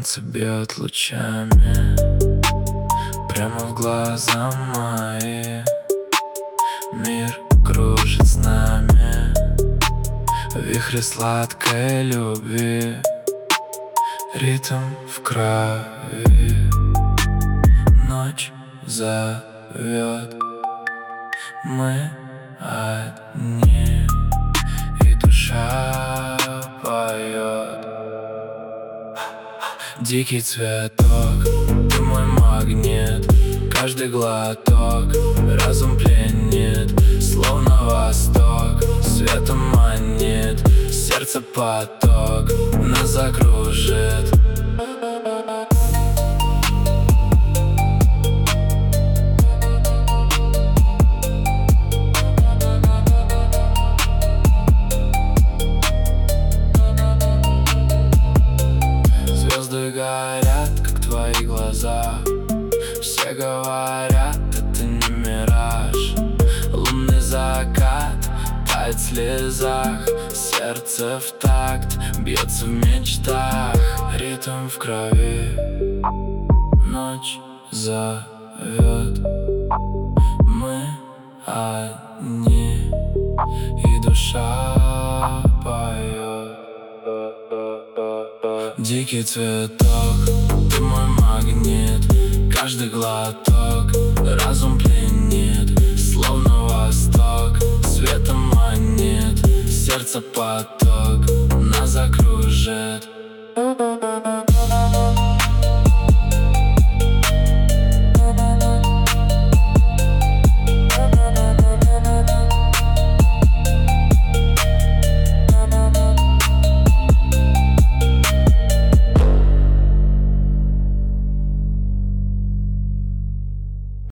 Солнце бьет лучами прямо в глаза мои. Мир кружит с нами в вихре сладкой любви. Ритм в крови, ночь зовет. Мы одни, и душа поет. Дикий цветок, ты мой магнит. Каждый глоток разум пленит, словно восток светом манит. Сердце поток нас закружит. Звезды горят, как твои глаза. Все говорят, это не мираж. Лунный закат тает в слезах. Сердце в такт бьется в мечтах. Ритм в крови, ночь зовет. Мы одни, и душа поет. Дикий цветок, ты мой магнит. Каждый глоток разум пленит, словно восток светом манит. Сердце поток нас закружит.